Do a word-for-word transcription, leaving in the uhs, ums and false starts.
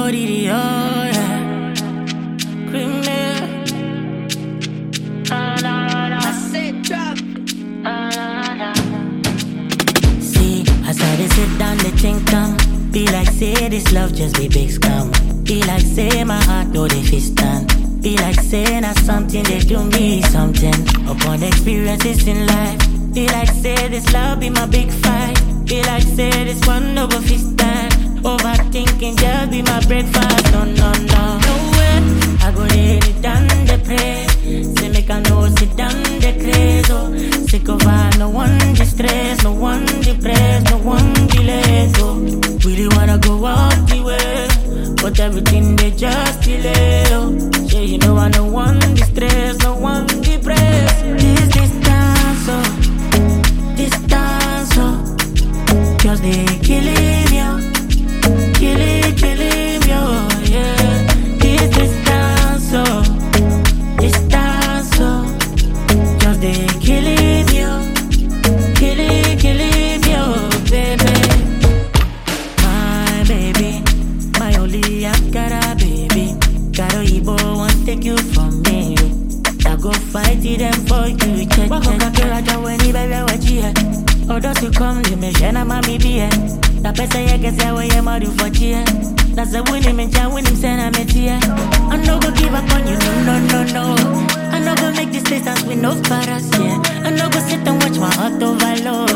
did it, oh yeah. Criminal. I said drop. See, as I dey sit down, they think I'm be like say this love just be big scam. Be like say my heart no dey fit stand. Be like say na something they do me something. Upon experiences in life. Be like say this love be my big fight. Be like say this one no go fit stand. Overthinking just be my breakfast. No, no, no. No way. I go lay it down the pray. Say make I know sit down the craze. Oh, sick of her, no one distress, no one depressed, no one delays. Oh, really wanna go out the way, but everything they just delay. Oh, yeah, you know I no one distress, no one depressed. This distance, oh, distance, oh, just they killing you. Kill it, kill him, yo, yeah. This distance, oh, distance, oh, just they kill him, yo. Kill it, kill him, yo, baby. My baby, my only Ankara baby. Karo Ibo won't take you from me. I go fight it them for you, check, check. Wako kakira when you baby what you had. Odo to come, you me share na mami be. Na pesa yake sawa ye madu for cheer. Na se winning me cha winning say na me tear. I no go give up on you, no no no no. I no go make this distance with no paras, yeah. I no go sit and watch my heart overload.